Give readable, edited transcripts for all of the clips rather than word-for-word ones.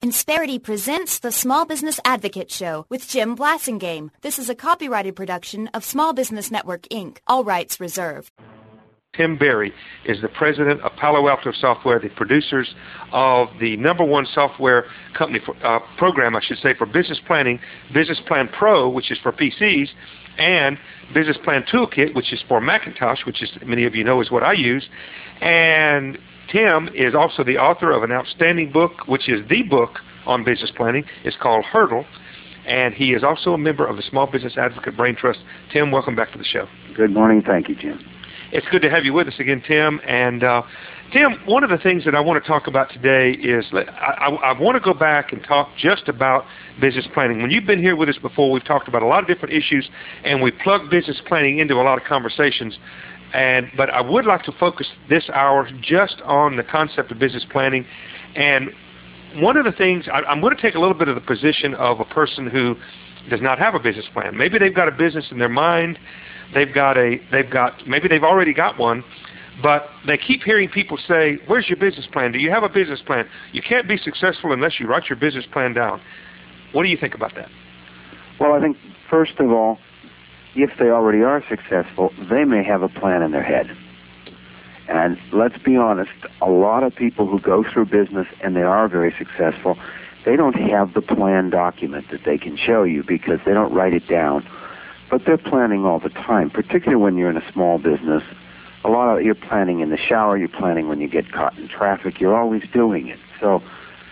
Insperity presents the Small Business Advocate Show with Jim Blasingame. This is a copyrighted production of Small Business Network, Inc., all rights reserved. Tim Berry is the president of Palo Alto Software, the producers of the #1 software company program, I should say, for business planning, Business Plan Pro, which is for PCs, and Business Plan Toolkit, which is for Macintosh, which is, many of you know, is what I use. And Tim is also the author of an outstanding book, which is the book on business planning. It's called Hurdle, and he is also a member of the Small Business Advocate Brain Trust. Tim, welcome back to the show. Good morning. Thank you, Jim. It's good to have you with us again, Tim. And Tim, one of the things that I want to talk about today is I want to go back and talk just about business planning. When you've been here with us before, we've talked about a lot of different issues, and we plugged business planning into a lot of conversations. But I would like to focus this hour just on the concept of business planning. And one of the things, I'm going to take a little bit of the position of a person who does not have a business plan. Maybe they've got a business in their mind. Maybe they've already got one, but they keep hearing people say, "Where's your business plan? Do you have a business plan?" You can't be successful unless you write your business plan down. What do you think about that? Well, I think, first of all, if they already are successful, they may have a plan in their head. And let's be honest, a lot of people who go through business and they are very successful, they don't have the plan document that they can show you because they don't write it down. But they're planning all the time, particularly when you're in a small business. You're planning in the shower, you're planning when you get caught in traffic, you're always doing it. So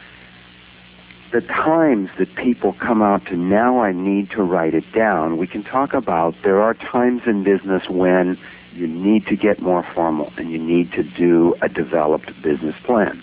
the times that people come out to, now I need to write it down, we can talk about there are times in business when you need to get more formal and you need to do a developed business plan.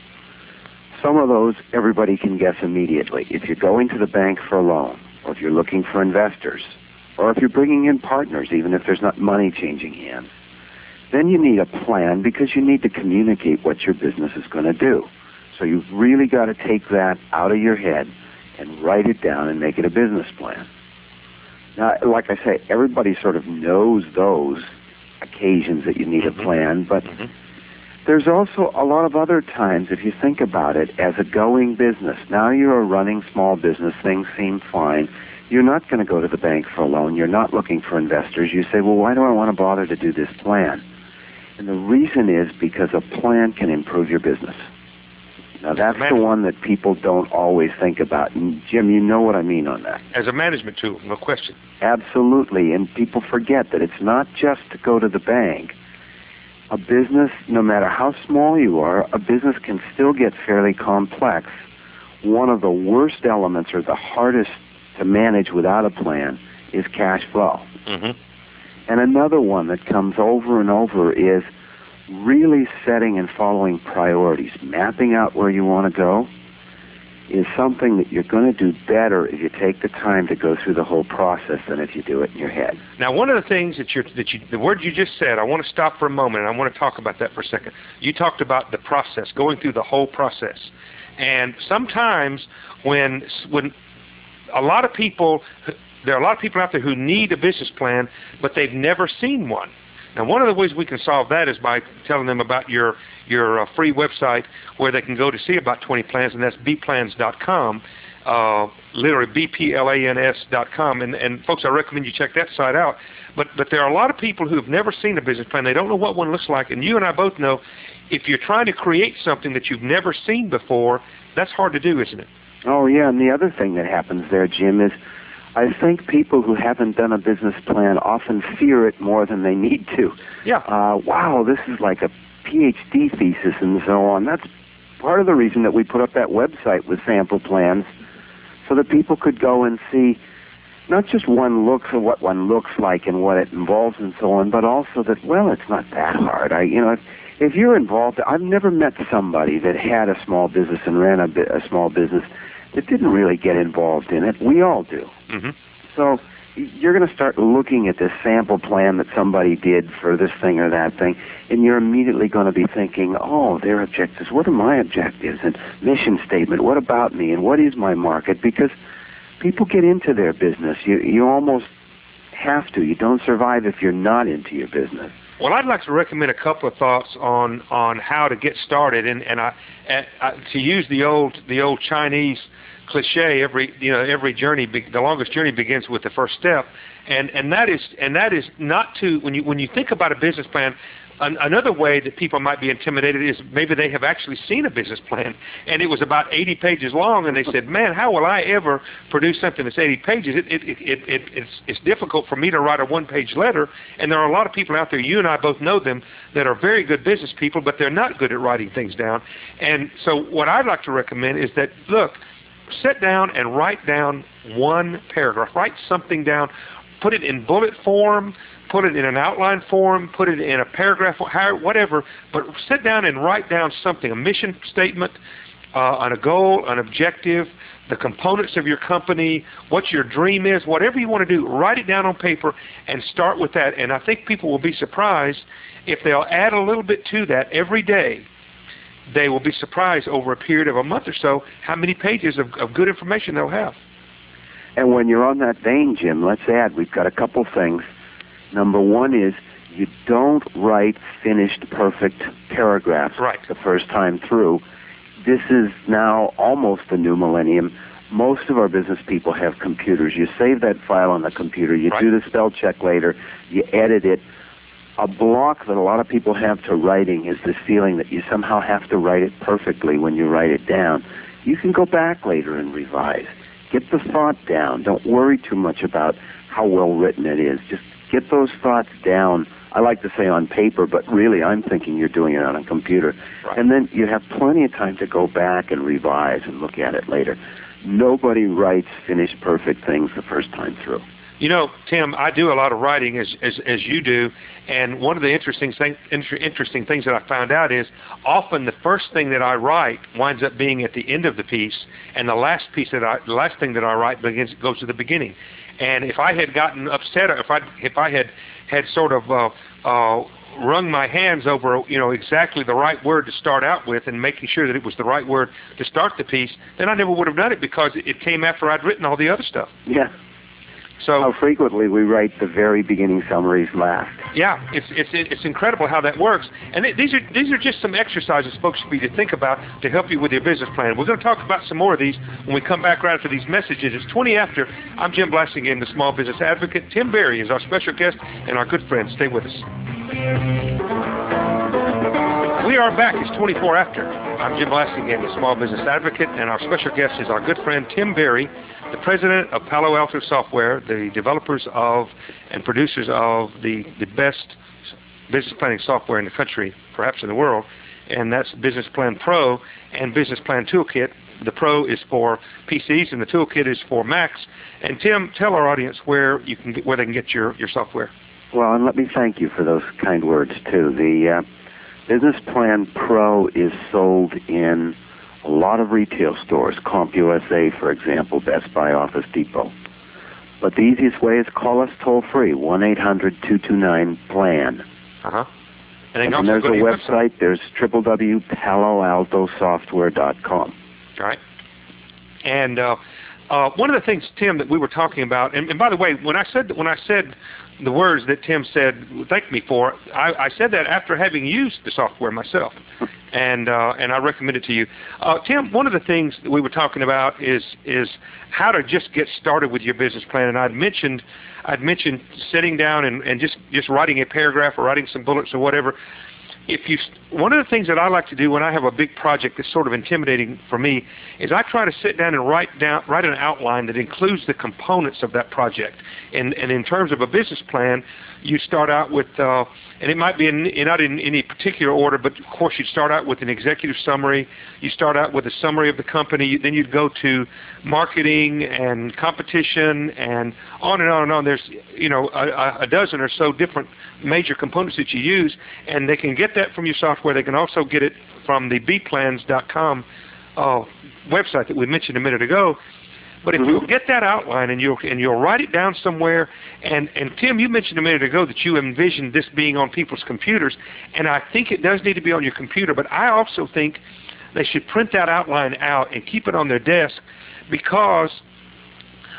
Some of those everybody can guess immediately. If you're going to the bank for a loan, or if you're looking for investors, or if you're bringing in partners, even if there's not money changing hands, then you need a plan because you need to communicate what your business is going to do. So you've really got to take that out of your head and write it down and make it a business plan. Now, like I say, everybody sort of knows those occasions that you need a plan, but there's also a lot of other times, if you think about it, as a going business. Now you're a running small business, things seem fine. You're not going to go to the bank for a loan. You're not looking for investors. You say, well, why do I want to bother to do this plan? And the reason is because a plan can improve your business. Now, that's the one that people don't always think about. And, Jim, you know what I mean on that. As a management tool, no question. Absolutely. And people forget that it's not just to go to the bank. A business, no matter how small you are, a business can still get fairly complex. One of the worst elements, or the hardest to manage without a plan, is cash flow. And another one that comes over and over is really setting and following priorities. Mapping out where you want to go is something that you're going to do better if you take the time to go through the whole process than if you do it in your head. Now, one of the things the word you just said, I want to stop for a moment, and I want to talk about that for a second. You talked about the process, going through the whole process. And sometimes when there are a lot of people out there who need a business plan, but they've never seen one. Now, one of the ways we can solve that is by telling them about your free website where they can go to see about 20 plans, and that's bplans.com, literally bplans.com. And folks, I recommend you check that site out. But there are a lot of people who have never seen a business plan. They don't know what one looks like. And you and I both know if you're trying to create something that you've never seen before, that's hard to do, isn't it? Oh, yeah, and the other thing that happens there, Jim, is I think people who haven't done a business plan often fear it more than they need to. Yeah. Wow, this is like a PhD thesis and so on. That's part of the reason that we put up that website with sample plans so that people could go and see not just one look for what one looks like and what it involves and so on, but also that, well, it's not that hard. If you're involved, I've never met somebody that had a small business and ran a small business that didn't really get involved in it. We all do. So you're going to start looking at this sample plan that somebody did for this thing or that thing, and you're immediately going to be thinking, oh, their objectives, what are my objectives, and mission statement, what about me, and what is my market? Because people get into their business. You almost have to. You don't survive if you're not into your business. Well, I'd like to recommend a couple of thoughts on how to get started, and to use the old Chinese cliche, every journey, the longest journey begins with the first step, and that is not to when you think about a business plan. Another way that people might be intimidated is maybe they have actually seen a business plan and it was about 80 pages long, and they said, "Man, how will I ever produce something that's 80 pages? It's difficult for me to write a one-page letter." And there are a lot of people out there, you and I both know them, that are very good business people, but they're not good at writing things down. And so what I'd like to recommend is that, look, sit down and write down one paragraph. Write something down. Put it in bullet form. Put it in an outline form. Put it in a paragraph, whatever. But sit down and write down something, a mission statement, on a goal, an objective, the components of your company, what your dream is, whatever you want to do. Write it down on paper and start with that. And I think people will be surprised if they'll add a little bit to that every day. They will be surprised over a period of a month or so how many pages of good information they'll have. And when you're on that vein, Jim, let's add, we've got a couple things. Number one is you don't write finished, perfect paragraphs the first time through. This is now almost the new millennium. Most of our business people have computers. You save that file on the computer. You do the spell check later. You edit it. A block that a lot of people have to writing is this feeling that you somehow have to write it perfectly when you write it down. You can go back later and revise. Get the thought down. Don't worry too much about how well written it is. Just get those thoughts down. I like to say on paper, but really I'm thinking you're doing it on a computer. Right. And then you have plenty of time to go back and revise and look at it later. Nobody writes finished, perfect things the first time through. You know, Tim, I do a lot of writing as you do, and one of the interesting things that I found out is often the first thing that I write winds up being at the end of the piece, and the last thing that I write goes to the beginning. And if I had gotten upset, or if I had sort of wrung my hands over exactly the right word to start out with and making sure that it was the right word to start the piece, then I never would have done it because it came after I'd written all the other stuff. Yeah. So how frequently we write the very beginning summaries last. Yeah, it's incredible how that works. And these are just some exercises folks should be to think about to help you with your business plan. We're going to talk about some more of these when we come back right after these messages. It's 20 after. I'm Jim Blasingame, the Small Business Advocate. Tim Berry is our special guest and our good friend. Stay with us. We are back. It's 24 after. I'm Jim Blasingame, the Small Business Advocate, and our special guest is our good friend Tim Berry, the president of Palo Alto Software, the developers of and producers of the best business planning software in the country, perhaps in the world, and that's Business Plan Pro and Business Plan Toolkit. The Pro is for PCs and the Toolkit is for Macs. And Tim, tell our audience where they can get your software. Well, and let me thank you for those kind words too. The Business Plan Pro is sold in a lot of retail stores, CompUSA, for example, Best Buy, Office Depot. But the easiest way is call us toll-free, 1-800-229-PLAN. Uh-huh. And there's a website. There's www.paloaltosoftware.com. All right. And one of the things, Tim, that we were talking about, and by the way, when I said the words that Tim said, thank me for, I said that after having used the software myself, and I recommend it to you. Tim, one of the things that we were talking about is how to just get started with your business plan, and I'd mentioned sitting down and just writing a paragraph or writing some bullets or whatever. One of the things that I like to do when I have a big project that's sort of intimidating for me is I try to sit down and write an outline that includes the components of that project. And in terms of a business plan, you start out with, and it might be not in any particular order, but of course you'd start out with an executive summary. You start out with a summary of the company. Then you'd go to marketing and competition and on and on and on. There's a dozen or so different major components that you use, and they can get that from your software. They can also get it from the bplans.com website that we mentioned a minute ago. But if you'll get that outline and you'll write it down somewhere, and Tim, you mentioned a minute ago that you envisioned this being on people's computers, and I think it does need to be on your computer, but I also think they should print that outline out and keep it on their desk, because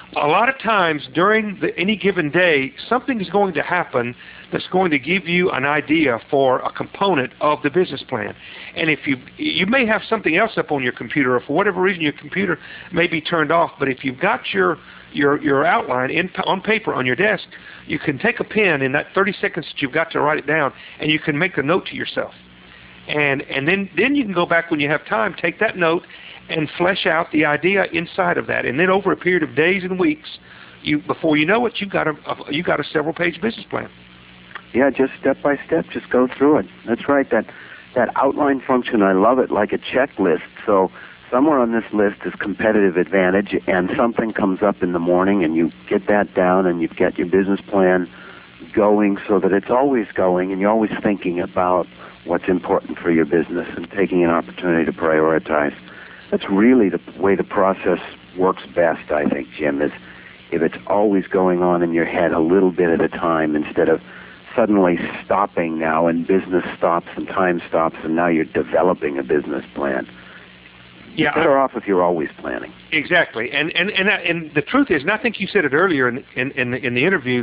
a lot of times during any given day, something is going to happen that's going to give you an idea for a component of the business plan. And if you may have something else up on your computer, or for whatever reason your computer may be turned off, but if you've got your outline on paper on your desk, you can take a pen in that 30 seconds that you've got to write it down, and you can make a note to yourself. And then you can go back when you have time, take that note, and flesh out the idea inside of that. And then over a period of days and weeks, before you know it, you've got a several-page business plan. Yeah, just step by step, just go through it. That's right. That outline function, I love it, like a checklist. So somewhere on this list is competitive advantage, and something comes up in the morning, and you get that down, and you've got your business plan going so that it's always going, and you're always thinking about what's important for your business and taking an opportunity to prioritize. That's really the way the process works best, I think, Jim, is if it's always going on in your head a little bit at a time instead of suddenly stopping now, and business stops and time stops, and now you're developing a business plan. Yeah, you're better off if you're always planning. Exactly, and the truth is, and I think you said it earlier in the interview,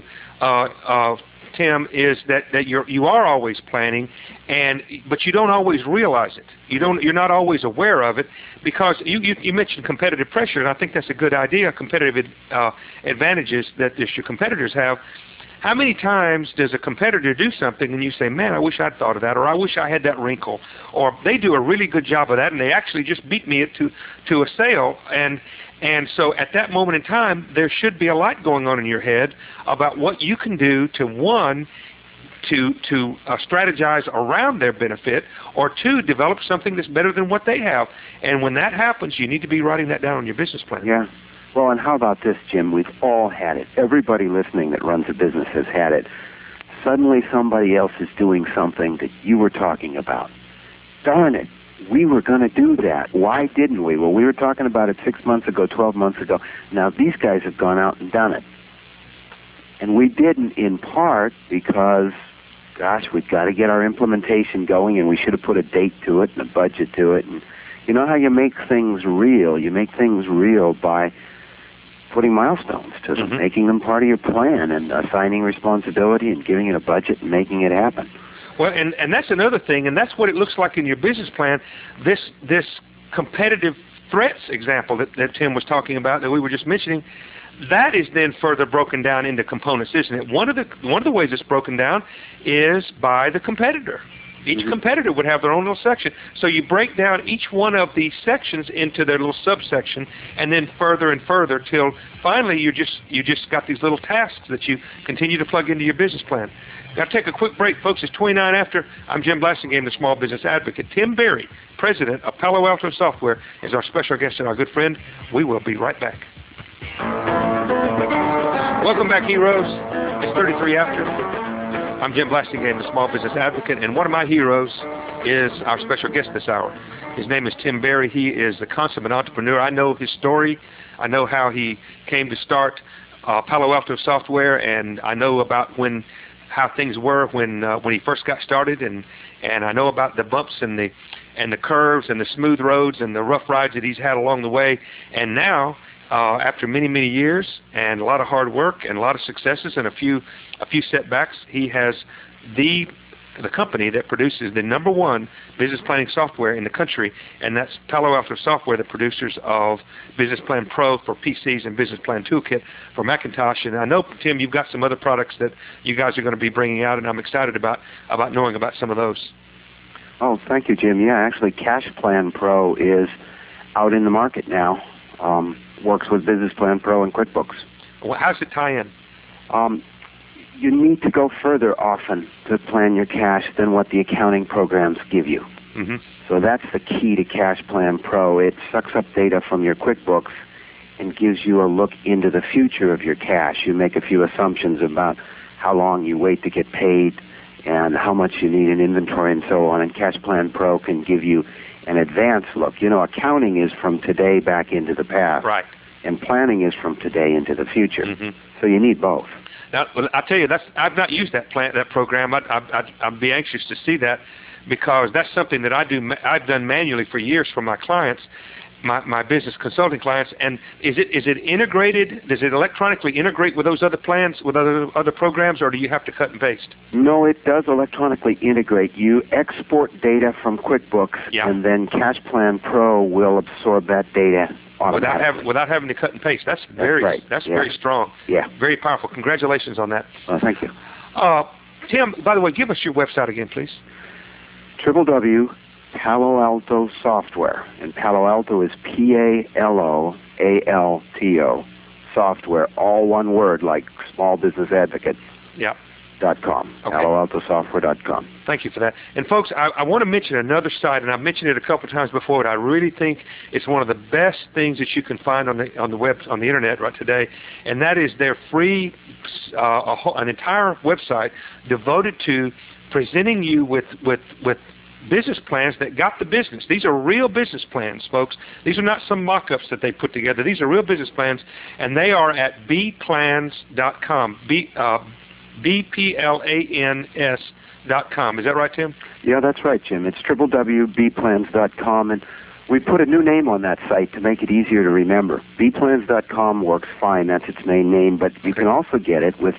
Tim, is that you are always planning, but you don't always realize it. You're not always aware of it, because you mentioned competitive pressure, and I think that's a good idea. Competitive advantages that your competitors have. How many times does a competitor do something and you say, man, I wish I'd thought of that, or I wish I had that wrinkle, or they do a really good job of that and they actually just beat me to a sale, and so at that moment in time, there should be a light going on in your head about what you can do to, one, to strategize around their benefit, or two, develop something that's better than what they have. And when that happens, you need to be writing that down on your business plan. Yeah. Well, and how about this, Jim? We've all had it. Everybody listening that runs a business has had it. Suddenly somebody else is doing something that you were talking about. Darn it. We were going to do that. Why didn't we? Well, we were talking about it 6 months ago, 12 months ago. Now these guys have gone out and done it. And we didn't, in part because, gosh, we've got to get our implementation going, and we should have put a date to it and a budget to it. And you know how you make things real? You make things real by putting milestones to them, making them part of your plan, and assigning responsibility and giving it a budget and making it happen. Well, and that's another thing, and that's what it looks like in your business plan. This competitive threats example that Tim was talking about, that we were just mentioning, that is then further broken down into components, isn't it? One of the ways it's broken down is by the competitor. Each competitor would have their own little section. So you break down each one of these sections into their little subsection, and then further and further till finally you just got these little tasks that you continue to plug into your business plan. Now take a quick break, folks. It's 29 after. I'm Jim Blasingame, the Small Business Advocate. Tim Berry, President of Palo Alto Software, is our special guest and our good friend. We will be right back. Welcome back, heroes. It's 33 after. I'm Jim Blasingame, the Small Business Advocate, and one of my heroes is our special guest this hour. His name is Tim Berry. He is the consummate entrepreneur. I know his story. I know how he came to start Palo Alto Software, and I know about how things were when he first got started, and I know about the bumps and the curves and the smooth roads and the rough rides that he's had along the way. And now, after many, many years and a lot of hard work and a lot of successes and a few setbacks, he has the company that produces the #1 business planning software in the country, and that's Palo Alto Software, the producers of Business Plan Pro for PCs and Business Plan Toolkit for Macintosh. And I know, Tim, you've got some other products that you guys are going to be bringing out, and I'm excited about knowing about some of those. Oh, thank you, Jim. Yeah, actually, Cash Plan Pro is out in the market now. Works with Business Plan Pro and QuickBooks. Well, how does it tie in? You need to go further often to plan your cash than what the accounting programs give you. So that's the key to Cash Plan Pro. It sucks up data from your QuickBooks and gives you a look into the future of your cash. You make a few assumptions about how long you wait to get paid and how much you need in inventory and so on, and Cash Plan Pro can give you an advanced look. You know, accounting is from today back into the past. Right. And planning is from today into the future. So you need both. Now, I'll tell you, I've not used that program. I'd be anxious to see that, because that's something that I've done manually for years for my clients. my business consulting clients. And is it integrated? Does it electronically integrate with those other plans, with other programs, or do you have to cut and paste? No, it does electronically integrate. You export data from QuickBooks, and then CashPlan Pro will absorb that data automatically. Without having to cut and paste. That's very strong. Yeah. Very powerful. Congratulations on that. Thank you. Tim, by the way, give us your website again, please. Palo Alto Software, and Palo Alto is Paloalto software, all one word, like Small Business Advocate. Yeah. .com, okay. PaloAltoSoftware.com. Thank you for that. And folks, I want to mention another site, and I've mentioned it a couple of times before, but I really think it's one of the best things that you can find on the web, on the internet right today, and that is their free, an entire website devoted to presenting you with business plans that got the business. These are real business plans, folks. These are not some mock-ups that they put together. These are real business plans, and they are at bplans.com. BPLANS.com. Is that right, Tim? Yeah, that's right, Jim. It's www.bplans.com, and we put a new name on that site to make it easier to remember. bplans.com works fine. That's its main name, but you can also get it with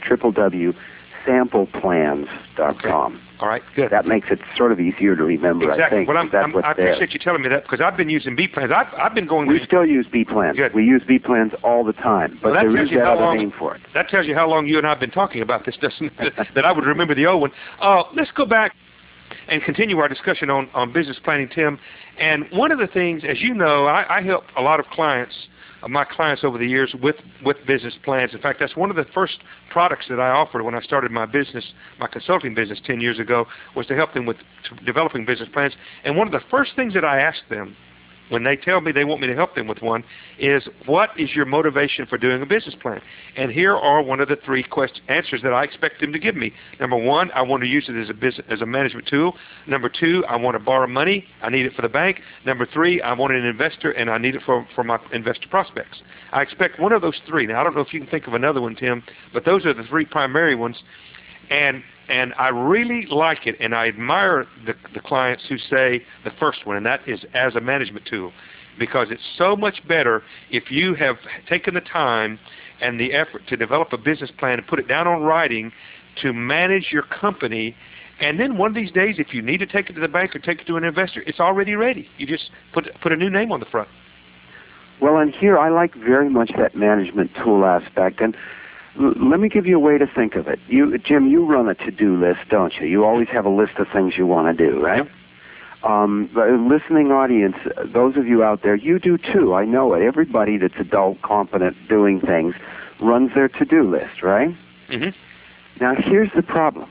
www.sampleplans.com. Okay. All right, good. That makes it sort of easier to remember, exactly. I think. Well, I appreciate you telling me that, because I've been using B-Plans. I've been going... We still use B-Plans. Good. We use B-Plans all the time, but there is that other name for it. That tells you how long you and I have been talking about this, doesn't it? That I would remember the old one. Let's go back and continue our discussion on business planning, Tim. And one of the things, as you know, I help a lot of my clients over the years with business plans. In fact, that's one of the first products that I offered when I started my consulting business 10 years ago, was to help them with developing business plans. And one of the first things that I ask them when they tell me they want me to help them with one is, what is your motivation for doing a business plan? And here are one of the three answers that I expect them to give me. Number one, I want to use it as a management tool. Number two, I want to borrow money. I need it for the bank. Number three, I want an investor, and I need it for my investor prospects. I expect one of those three. Now, I don't know if you can think of another one, Tim, but those are the three primary ones. And I really like it, and I admire the clients who say the first one, and that is as a management tool, because it's so much better if you have taken the time and the effort to develop a business plan and put it down on writing to manage your company. And then one of these days, if you need to take it to the bank or take it to an investor, it's already ready. You just put a new name on the front. Well, and here I like very much that management tool aspect, and let me give you a way to think of it. Jim, you run a to-do list, don't you? You always have a list of things you want to do, right? Yep. The listening audience, those of you out there, you do too. I know it. Everybody that's adult, competent, doing things runs their to-do list, right? Mm-hmm. Now, here's the problem.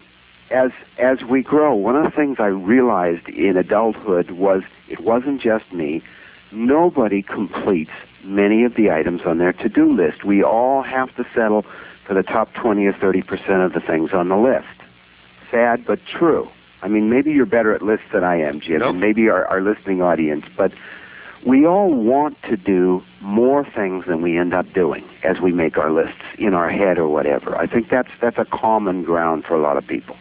As we grow, one of the things I realized in adulthood was it wasn't just me. Nobody completes many of the items on their to-do list. We all have to settle for the top 20 or 30% of the things on the list. Sad, but true. I mean, maybe you're better at lists than I am, Jim, and maybe our listening audience, but we all want to do more things than we end up doing as we make our lists in our head or whatever. I think that's a common ground for a lot of people.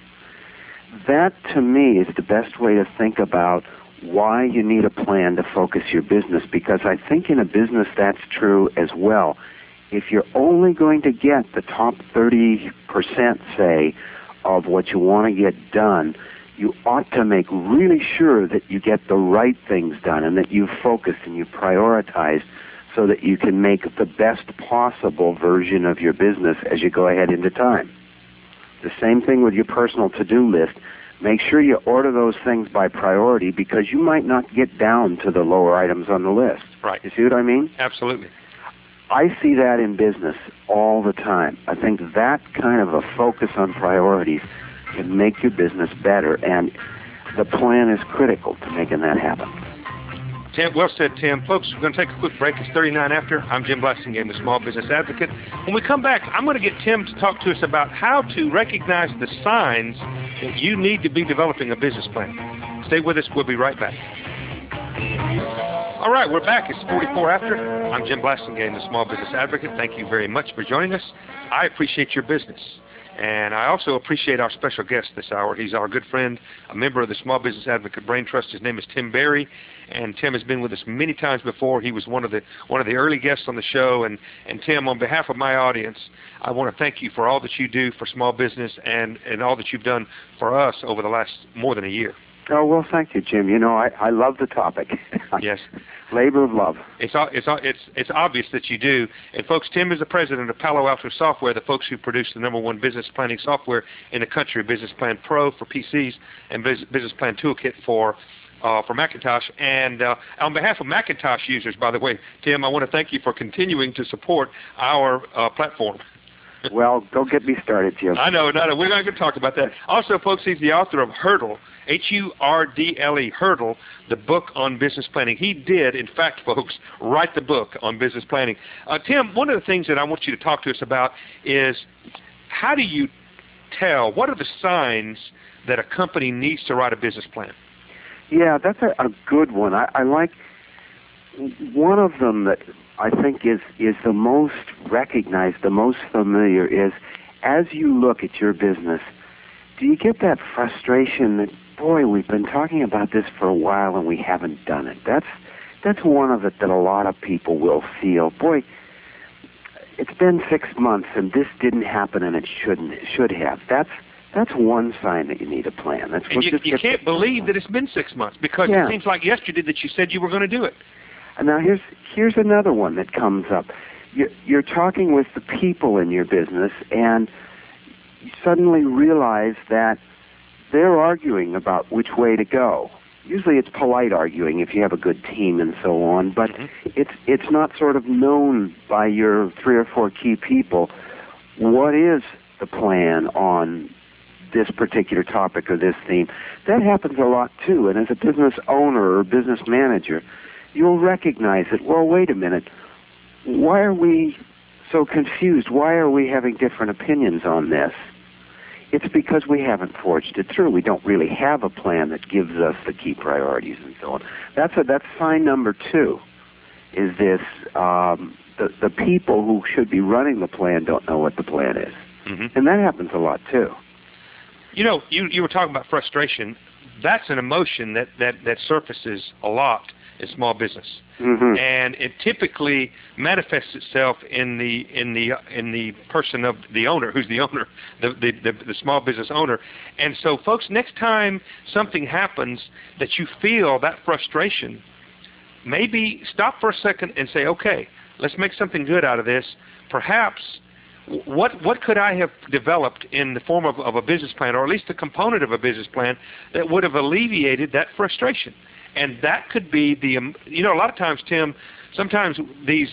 That, to me, is the best way to think about why you need a plan to focus your business, because I think in a business that's true as well. If you're only going to get the top 30%, say, of what you want to get done, you ought to make really sure that you get the right things done and that you focus and you prioritize so that you can make the best possible version of your business as you go ahead into time. The same thing with your personal to-do list. Make sure you order those things by priority, because you might not get down to the lower items on the list. Right. You see what I mean? Absolutely. I see that in business all the time. I think that kind of a focus on priorities can make your business better, and the plan is critical to making that happen. Tim, well said, Tim. Folks, we're going to take a quick break. It's 39 after. I'm Jim Blasingame, the Small Business Advocate. When we come back, I'm going to get Tim to talk to us about how to recognize the signs that you need to be developing a business plan. Stay with us. We'll be right back. All right, we're back. It's 44 after. I'm Jim Blasingame, the Small Business Advocate. Thank you very much for joining us. I appreciate your business. And I also appreciate our special guest this hour. He's our good friend, a member of the Small Business Advocate Brain Trust. His name is Tim Berry, and Tim has been with us many times before. He was one of the early guests on the show. And Tim, on behalf of my audience, I want to thank you for all that you do for small business and all that you've done for us over the last more than a year. Oh, well, thank you, Jim. You know, I love the topic. Yes. Labor of love. It's obvious that you do. And, folks, Tim is the president of Palo Alto Software, the folks who produce the #1 business planning software in the country, Business Plan Pro for PCs and Business Plan Toolkit for Macintosh. And on behalf of Macintosh users, by the way, Tim, I want to thank you for continuing to support our platform. Well, don't get me started, Jim. I know. We're not going to talk about that. Also, folks, he's the author of Hurdle, Hurdle, Hurdle, the book on business planning. He did, in fact, folks, write the book on business planning. Tim, one of the things that I want you to talk to us about is how do you tell, what are the signs that a company needs to write a business plan? Yeah, that's a good one. I like one of them that I think is the most recognized, the most familiar is as you look at your business, do you get that frustration that, boy, we've been talking about this for a while and we haven't done it? That's one of it that a lot of people will feel. Boy, it's been 6 months and this didn't happen and it should have. That's one sign that you need a plan. And you can't believe that it's been 6 months because it seems like yesterday that you said you were going to do it. And now here's another one that comes up. You're talking with the people in your business, and you suddenly realize that they're arguing about which way to go. Usually it's polite arguing if you have a good team and so on, but it's not sort of known by your 3 or 4 key people what is the plan on this particular topic or this theme. That happens a lot too, and as a business owner or business manager, you'll recognize it. Well, wait a minute. Why are we so confused? Why are we having different opinions on this? It's because we haven't forged it through. We don't really have a plan that gives us the key priorities and so on. That's sign number 2, is this, the people who should be running the plan don't know what the plan is. Mm-hmm. And that happens a lot too. You know, you were talking about frustration. That's an emotion that surfaces a lot in small business, and it typically manifests itself in the person of the owner, who's the owner, the small business owner. And so, folks, next time something happens that you feel that frustration, maybe stop for a second and say, okay, let's make something good out of this. Perhaps what could I have developed in the form of a business plan, or at least a component of a business plan, that would have alleviated that frustration? And that could be a lot of times, Tim, sometimes these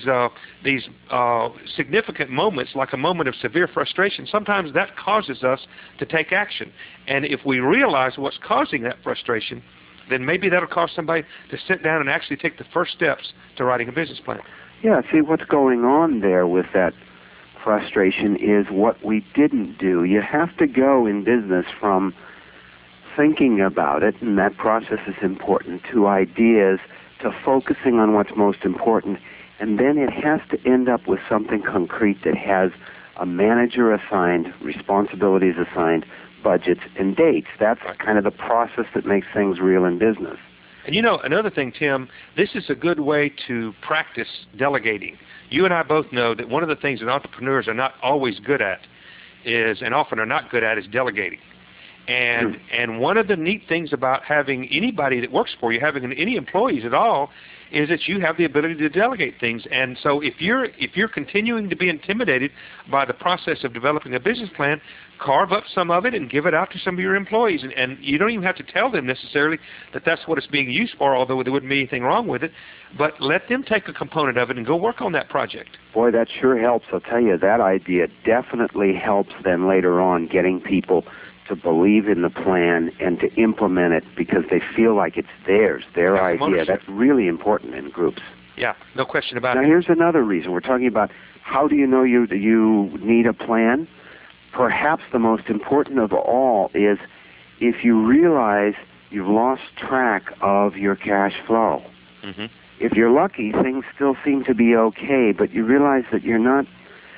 significant moments, like a moment of severe frustration, sometimes that causes us to take action. And if we realize what's causing that frustration, then maybe that'll cause somebody to sit down and actually take the first steps to writing a business plan. Yeah, see, what's going on there with that frustration is what we didn't do. You have to go in business from thinking about it, and that process is important, to ideas, to focusing on what's most important, and then it has to end up with something concrete that has a manager assigned, responsibilities assigned, budgets, and dates. That's kind of the process that makes things real in business. And you know, another thing, Tim, this is a good way to practice delegating. You and I both know that one of the things that entrepreneurs are not always good at and often are not good at, is delegating. And one of the neat things about having anybody that works for you, having any employees at all, is that you have the ability to delegate things. And so if you're continuing to be intimidated by the process of developing a business plan, carve up some of it and give it out to some of your employees. And you don't even have to tell them necessarily that that's what it's being used for, although there wouldn't be anything wrong with it. But let them take a component of it and go work on that project. Boy, that sure helps. I'll tell you, that idea definitely helps them later on getting people to believe in the plan and to implement it because they feel like it's theirs, their idea. That's really important in groups. Yeah, no question about it. Now, here's another reason. We're talking about how do you know you need a plan? Perhaps the most important of all is if you realize you've lost track of your cash flow. Mm-hmm. If you're lucky, things still seem to be okay, but you realize that you're not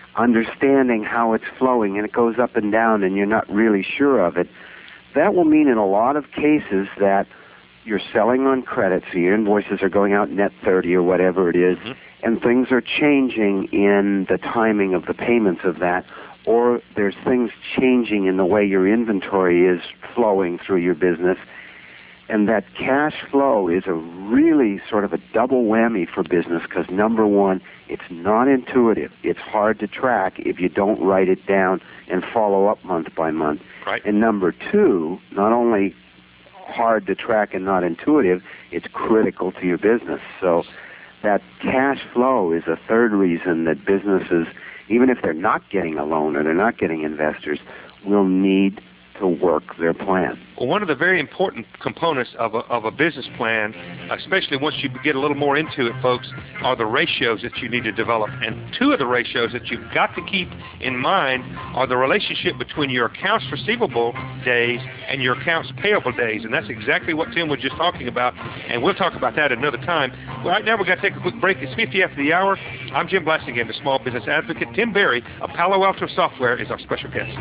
understanding how it's flowing, and it goes up and down and you're not really sure of it, that will mean in a lot of cases that you're selling on credit, so your invoices are going out net 30 or whatever it is, and things are changing in the timing of the payments of that, or there's things changing in the way your inventory is flowing through your business. And that cash flow is a really sort of a double whammy for business because, number one, it's not intuitive. It's hard to track if you don't write it down and follow up month by month. Right. And number two, not only hard to track and not intuitive, it's critical to your business. So that cash flow is a third reason that businesses, even if they're not getting a loan or they're not getting investors, will need to work their plan. Well, one of the very important components of a business plan, especially once you get a little more into it, folks, are the ratios that you need to develop. And two of the ratios that you've got to keep in mind are the relationship between your accounts receivable days and your accounts payable days. And that's exactly what Tim was just talking about, and we'll talk about that another time. Well, right now we've got to take a quick break. It's 50 after the hour. I'm Jim Blasingame, the Small Business Advocate. Tim Berry of Palo Alto Software is our special guest.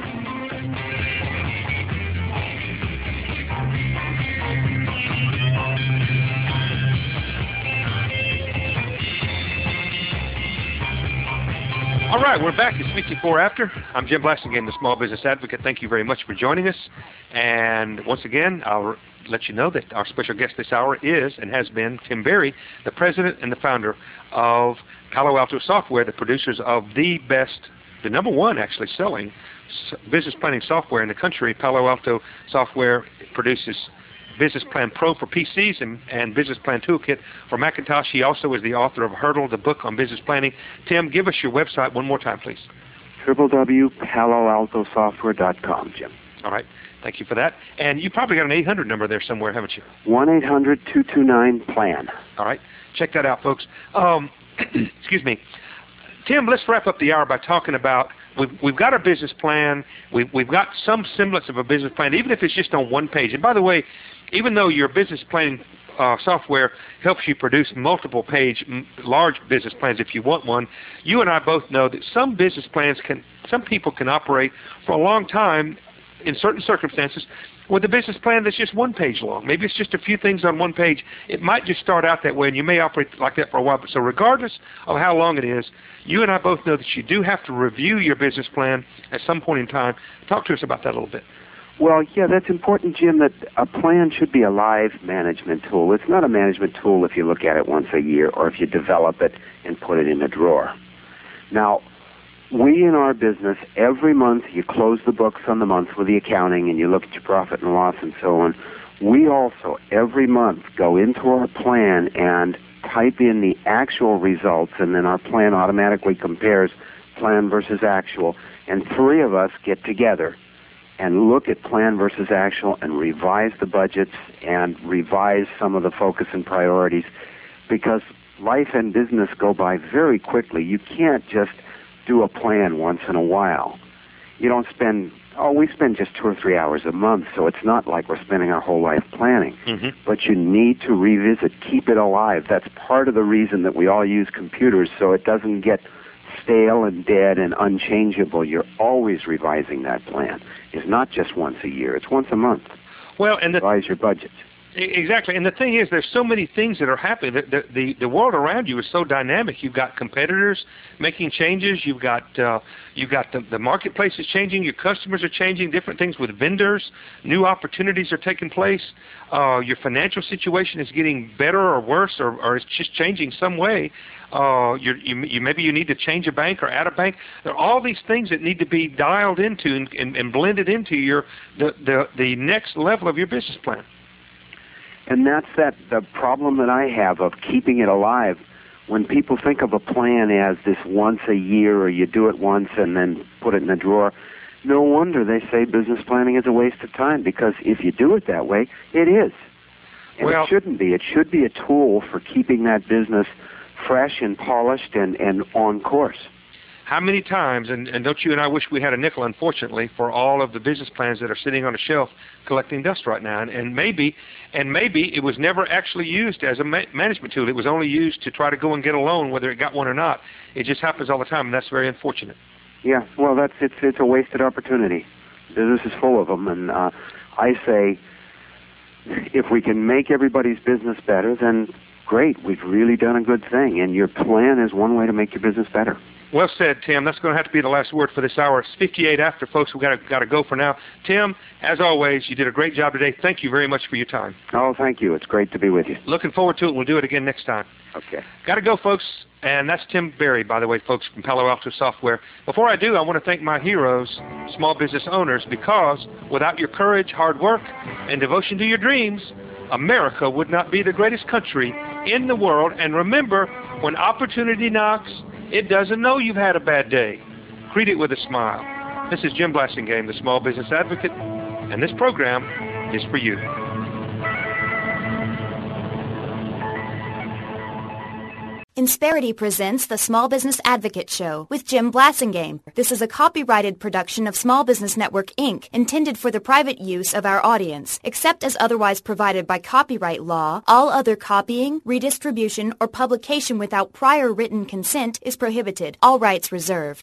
All right, we're back. It's 54 after. I'm Jim Blasingame, the Small Business Advocate. Thank you very much for joining us. And once again, I'll let you know that our special guest this hour is and has been Tim Berry, the president and the founder of Palo Alto Software, the producers of the best, the number one actually selling business planning software in the country. Palo Alto Software produces Business Plan Pro for PCs and Business Plan Toolkit for Macintosh. He also is the author of Hurdle, the book on business planning. Tim, give us your website one more time, please. www.paloaltosoftware.com, Jim. All right. Thank you for that. And you probably got an 800 number there somewhere, haven't you? 1-800-229-PLAN. All right. Check that out, folks. Excuse me. Tim, let's wrap up the hour by talking about we've got a business plan. We've got some semblance of a business plan, even if it's just on one page. And by the way, even though your business planning software helps you produce multiple page, large business plans if you want one, you and I both know that some business plans some people can operate for a long time in certain circumstances with a business plan that's just one page long. Maybe it's just a few things on one page. It might just start out that way, and you may operate like that for a while. But so regardless of how long it is, you and I both know that you do have to review your business plan at some point in time. Talk to us about that a little bit. Well, yeah, that's important, Jim, that a plan should be a live management tool. It's not a management tool if you look at it once a year or if you develop it and put it in a drawer. Now, we in our business, every month you close the books on the month with the accounting and you look at your profit and loss and so on. We also, every month, go into our plan and type in the actual results, and then our plan automatically compares plan versus actual. And three of us get together and look at plan versus actual and revise the budgets and revise some of the focus and priorities, because life and business go by very quickly. You can't just do a plan once in a while. You don't spend, we spend just 2 or 3 hours a month, so it's not like we're spending our whole life planning. Mm-hmm. But you need to revisit, keep it alive. That's part of the reason that we all use computers, so it doesn't get stale and dead and unchangeable. You're always revising that plan. It's not just once a year, it's once a month. Well, and revise your budget. Exactly, and the thing is, there's so many things that are happening. The world around you is so dynamic. You've got competitors making changes. You've got the marketplace is changing. Your customers are changing. Different things with vendors. New opportunities are taking place. Your financial situation is getting better or worse, or it's just changing some way. Maybe you need to change a bank or add a bank. There are all these things that need to be dialed into and blended into the next level of your business plan. And that's the problem that I have of keeping it alive. When people think of a plan as this once a year, or you do it once and then put it in a drawer, no wonder they say business planning is a waste of time, because if you do it that way, it is. And it shouldn't be. It should be a tool for keeping that business fresh and polished and on course. how many times, and don't you and I wish we had a nickel, unfortunately, for all of the business plans that are sitting on a shelf collecting dust right now. And maybe it was never actually used as a management tool. It was only used to try to go and get a loan, whether it got one or not. It just happens all the time, and that's very unfortunate. Yeah, well, it's a wasted opportunity. Business is full of them, and I say if we can make everybody's business better, then great, we've really done a good thing, and your plan is one way to make your business better. Well said, Tim. That's going to have to be the last word for this hour. It's 58 after, folks. We've got to go for now. Tim, as always, you did a great job today. Thank you very much for your time. Oh, thank you. It's great to be with you. Looking forward to it. We'll do it again next time. Okay. Got to go, folks. And that's Tim Berry, by the way, folks, from Palo Alto Software. Before I do, I want to thank my heroes, small business owners, because without your courage, hard work, and devotion to your dreams, America would not be the greatest country in the world. And remember, when opportunity knocks, it doesn't know you've had a bad day. Greet it with a smile. This is Jim Blasingame, the Small Business Advocate, and this program is for you. Insperity presents the Small Business Advocate Show with Jim Blasingame. This is a copyrighted production of Small Business Network, Inc., intended for the private use of our audience. Except as otherwise provided by copyright law, all other copying, redistribution, or publication without prior written consent is prohibited. All rights reserved.